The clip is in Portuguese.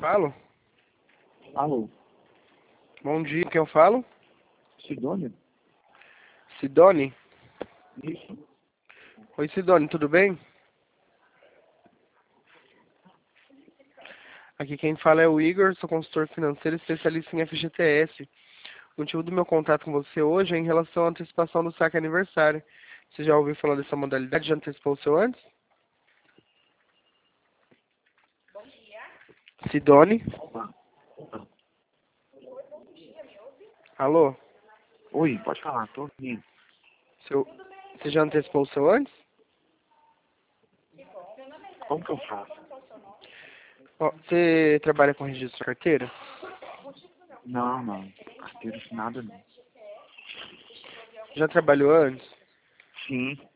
Falo? Alô, Bom dia, quem eu falo? Sidônia? Sidone? Isso. Oi, Sidone, tudo bem? Aqui quem fala é o Igor, sou consultor financeiro especialista em FGTS. O motivo do meu contato com você hoje é em relação à antecipação do saque aniversário. Você já ouviu falar dessa modalidade? Já antecipou o seu antes? Sidone? Opa. Opa. Alô? Oi, pode falar, tô ouvindo. Você já antecipou o seu antes? Como que eu faço? Ó, você trabalha com registro de carteira? Não. Carteira assinada não. Já trabalhou antes? Sim.